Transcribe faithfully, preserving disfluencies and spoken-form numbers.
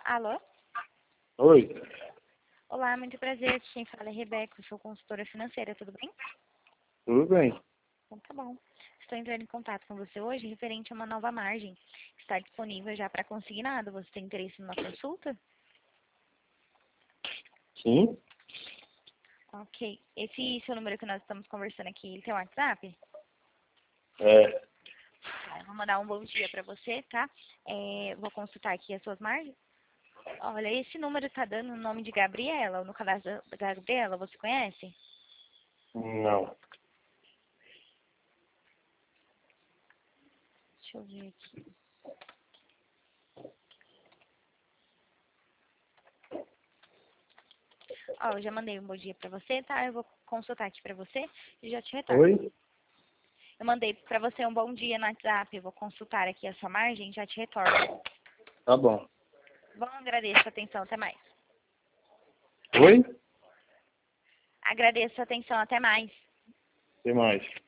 Alô? Oi, Olá, muito prazer. Quem fala é Rebeca, eu sou consultora financeira, tudo bem? tudo bem? Então tá bom. Estou entrando em contato com você hoje referente a uma nova margem. Está disponível já para consignado. Você tem interesse numa consulta? Sim? Ok. Esse seu número que nós estamos conversando aqui, ele tem WhatsApp? É, Tá, eu vou mandar um bom dia para você, tá? É, vou consultar aqui as suas margens. Olha, esse número está dando o nome de Gabriela, no cadastro da Gabriela, você conhece? não. Deixa eu ver aqui. Ó, eu já mandei um bom dia pra você, tá? Eu vou consultar aqui pra você e já te retorno. Oi? Eu mandei pra você um bom dia no WhatsApp, eu vou consultar aqui a sua margem e já te retorno. Tá bom. Bom, agradeço a atenção, até mais. Oi? Agradeço a atenção, até mais. Tem mais.